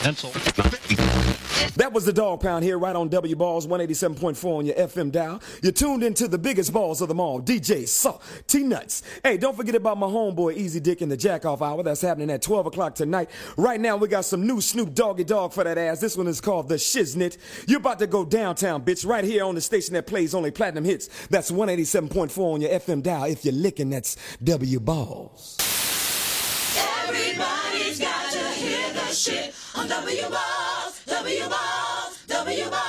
Pencil. That was the Dog Pound here right on W Balls 187.4 on your FM dial. You're tuned into the biggest balls of them all, DJ Saw T-Nuts. Hey, don't forget about my homeboy Easy Dick in the Jack Off Hour. That's happening at 12 o'clock tonight. Right now, we got some new Snoop Doggy Dogg for that ass. This one is called The Shiznit. You're about to go downtown, bitch, right here on the station that plays only platinum hits. That's 187.4 on your FM dial. If you're licking, that's W Balls. Everybody's got to hear the shit on W Balls, W Balls, W Balls.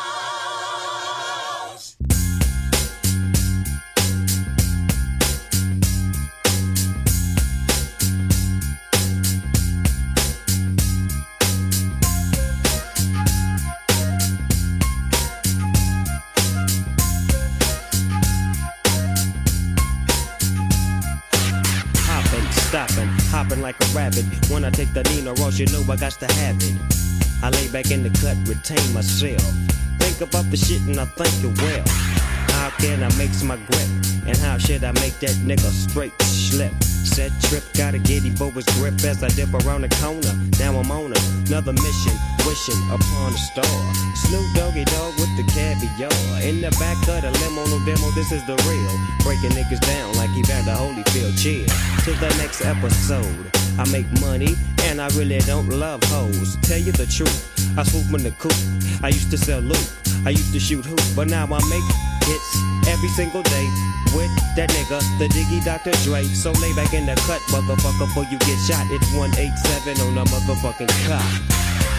Stopping, hopping like a rabbit. When I take the Nina Ross, you know I got to have it. I lay back in the cut, retain myself. Think about the shit and I think it well. How can I make my grip? And how should I make that nigga straight slip? Set trip, gotta get him for his grip as I dip around the corner. Now I'm on another mission, wishing upon a star. Snoop Doggy Dogg with the caviar. In the back of the limo, no demo, this is the real. Breaking niggas down like he found the Holyfield. Cheers to the next episode. I make money and I really don't love hoes. Tell you the truth, I swoop in the coop. I used to sell loot, I used to shoot hoop, but now I make hits every single day with that nigga, the Diggy Dr. Dre. So lay back in the cut, motherfucker, before you get shot. It's 187 on the motherfucking clock.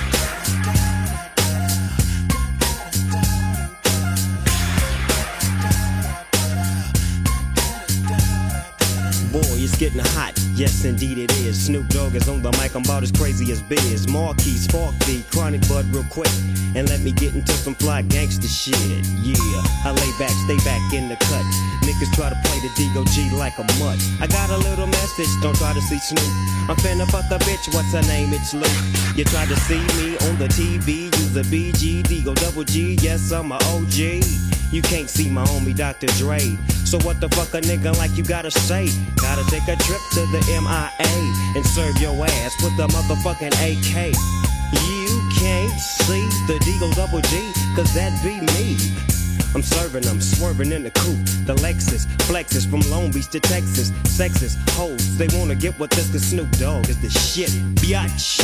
Boy, it's getting hot, yes indeed it is. Snoop Dogg is on the mic, I'm about as crazy as biz. Marquis, Spark the Chronic Bud real quick, and let me get into some fly gangster shit. Yeah, I lay back, stay back in the cut. Niggas try to play the D.O.G. like a mutt. I got a little message, don't try to see Snoop. I'm finna fuck a bitch, what's her name? It's Luke. You tried to see me on the TV, use a BG, D-O-double-G, yes I'm a OG. You can't see my homie Dr. Dre. So what the fuck a nigga like you gotta say? Gotta take a trip to the MIA and serve your ass with the motherfucking AK. You can't see the D-O-double-G, cause that be me. I'm serving them, swerving in the coupe. The Lexus, flexes from Long Beach to Texas. Sexist hoes, they wanna get with this cause Snoop Dogg is the shit, biatch.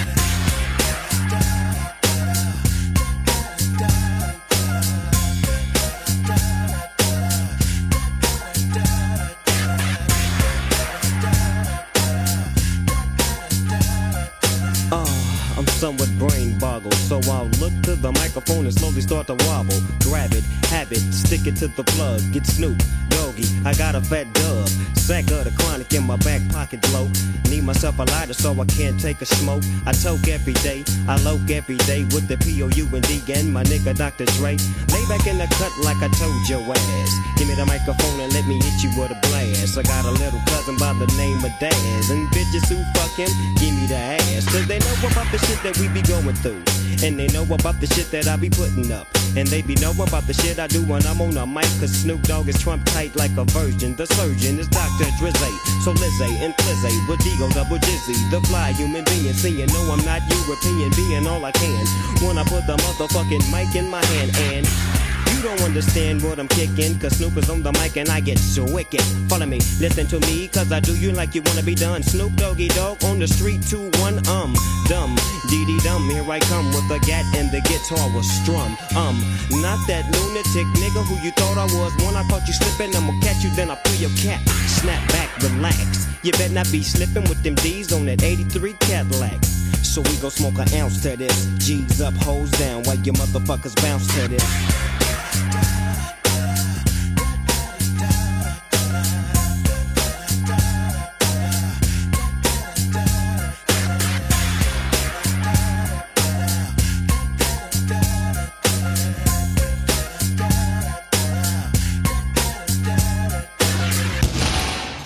Somewhat brain boggled, so I'll look to the microphone and slowly start to wobble. Grab it, have it, stick it to the plug. Get Snoop Doggy, I got a fat dub. Sack of the chronic in my back pocket blow. Need myself a lighter so I can't take a smoke. I toke every day, I loke every day with the P-O-U-N-D and my nigga Dr. Dre. Lay back in the cut like I told your ass. Give me the microphone and let me hit you with a blast. I got a little cousin by the name of Daz, and bitches who fuck him, give me the ass. Cause they know about the shit that we be going through, and they know about the shit that I be putting up, and they be know about the shit I do when I'm on the mic. Cause Snoop Dogg is Trump tight like a virgin. The surgeon is Dr. Drizzy, so Lizzie and Flizzy with D-O-double-Jizzy, the fly human being. See, you know I'm not European, being all I can when I put the motherfucking mic in my hand. And you don't understand what I'm kicking, cause Snoop is on the mic and I get so wicked. Follow me, listen to me, cause I do you like you wanna be done. Snoop Doggy Dogg on the street, 2-1, dumb, dee-dee-dum. Here I come with a gat and the guitar was strum. Not that lunatic nigga who you thought I was. When I caught you slipping, I'ma catch you, then I pull your cap. Snap back, relax. You better not be slipping with them D's on that 83 Cadillac. So we gon' smoke an ounce to this. G's up, hoes down, while you motherfuckers bounce to this.